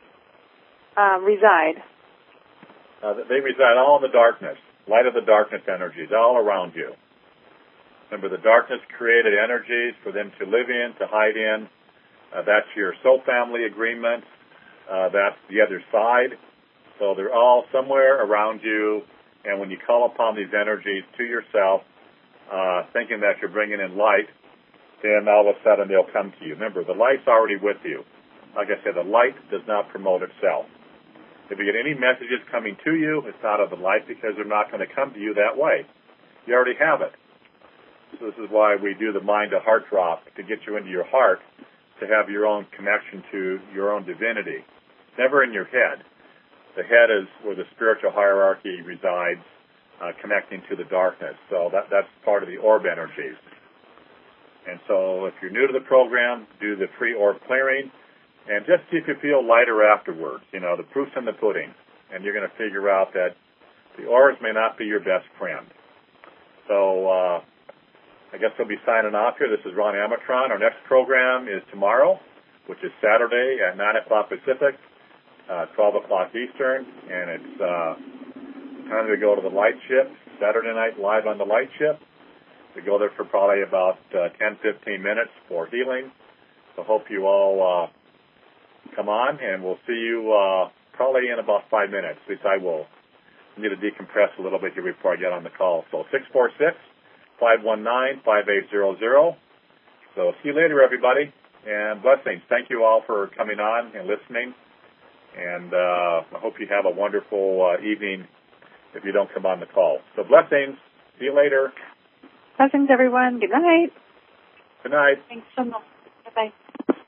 uh, reside? Uh, they reside all in the darkness, light of the darkness energies, all around you. Remember, the darkness created energies for them to live in, to hide in. Uh, that's your soul family agreement. Uh, that's the other side. So they're all somewhere around you. And when you call upon these energies to yourself, uh, thinking that you're bringing in light, then all of a sudden they'll come to you. Remember, the light's already with you. Like I said, the light does not promote itself. If you get any messages coming to you, it's not of the light because they're not going to come to you that way. You already have it. So this is why we do the mind-to-heart drop, to get you into your heart, to have your own connection to your own divinity. It's never in your head. The head is where the spiritual hierarchy resides, uh, connecting to the darkness. So that, that's part of the orb energies. And so if you're new to the program, do the free orb clearing, and just see if you feel lighter afterwards. You know, the proof's in the pudding, and you're going to figure out that the orbs may not be your best friend. So uh, I guess we'll be signing off here. This is Ron Amatron. Our next program is tomorrow, which is Saturday at nine o'clock Pacific, uh, twelve o'clock Eastern, and it's uh, time to go to the light ship, Saturday night live on the light ship. We go there for probably about uh, ten, fifteen minutes for healing. So hope you all uh, come on, and we'll see you uh, probably in about five minutes. At least I will. I need to decompress a little bit here before I get on the call. So six four six, five one nine, five eight zero zero. So see you later, everybody, and blessings. Thank you all for coming on and listening, and uh, I hope you have a wonderful uh, evening if you don't come on the call. So blessings. See you later. Blessings, everyone. Good night. Good night. Thanks so much. Bye-bye.